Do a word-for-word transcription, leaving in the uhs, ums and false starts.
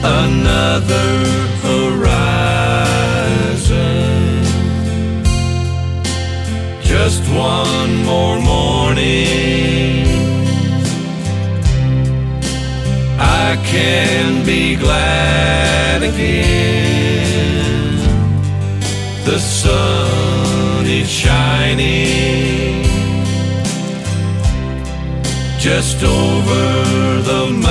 another horizon. Just one more morning, I can be glad again. The sun is shining just over the mountain.